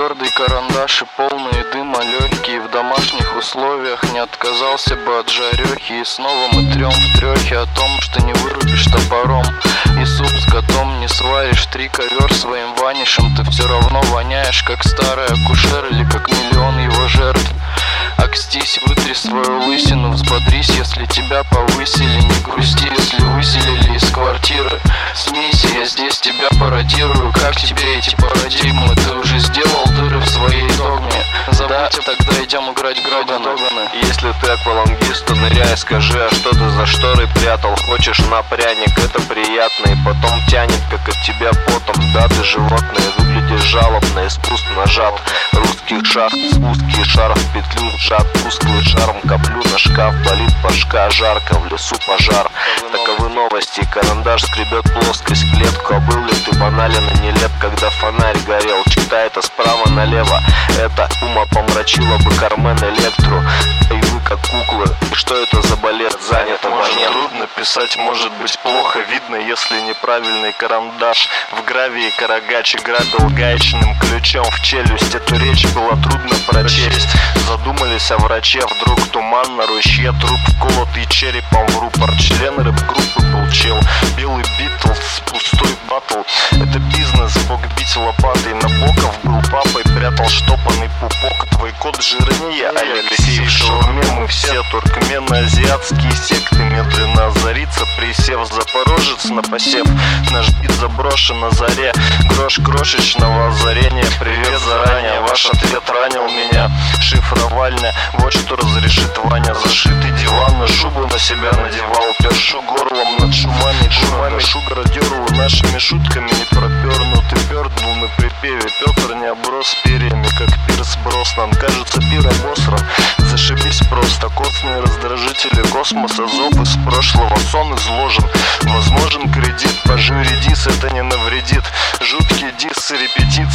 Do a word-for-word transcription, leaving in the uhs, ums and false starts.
твердый карандаш и полные дыма легкие. В домашних условиях не отказался бы от жарехи. И снова мы трем в трехе о том, что не вырубишь топором. И суп с котом не сваришь, три ковер своим ванишем. Ты все равно воняешь, как старый акушер или как миллион его жертв. Окстись, вытри свою лысину, взбодрись, если тебя повысили. Не грусти, если выселили из квартиры. Смейся, я здесь тебя пародирую. Как тебе эти парадигмы? Ты уже сделал дыры в своей догме. Забудь, да, тогда идем играть Грогана. Если ты аквалангист, то ныряй, скажи, а что ты за шторой прятал? Хочешь на пряник, это приятно, и потом тянет, как от тебя потом. Да, ты животное, выглядишь жалобно, искусственно нажат. Русских шахт, узкий шар в петлю сжат. Тусклый шарм коплю на шкаф, болит башка, жарко, в лесу пожар. Таковы новости, карандаш скребет плоскость клетку. А был ли ты банален и нелеп, когда фонарь горел? Читай это справа налево, это умопомрачило бы Кармен Электру. И вы как куклы, и что это за балет? Занято Может трудно писать, может быть плохо видно, если неправильный карандаш. В гравии Карагач грабил гаечным ключом в челюсть. Эту речь было трудно прочесть. Задумались о враче, вдруг туман на ручье. Труп вколотый черепом в рупор. Член рэп-группы был чел. Белый Битлз, пустой батл. Это бизнес, бог бить лопатой. Набоков был папой, прятал штопанный пупок. Твой кот жирнее, Алексей в шаурме. Мы все туркмено-азиатские секты. Медленно озарится, присев Запорожец на посев. Наш бит заброшен на заре. Грош крошечного озарения. Привет заранее, ваш ответ ранил меня. Шифровальня, вот что разрешит Ваня. Зашитый диван, на шубу на себя надевал. Першу горлом над шумами, шумами шугара деру. Нашими шутками не пропернутый перднул на припеве. Петр не оброс перьями, как Пирс Броснан. Кажется, пир обосран, зашибись просто. Костные раздражители космоса, зов из прошлого, сон изложен. Возможен кредит, пожуй редис, это не навредит. Жуткий дисс и репетит,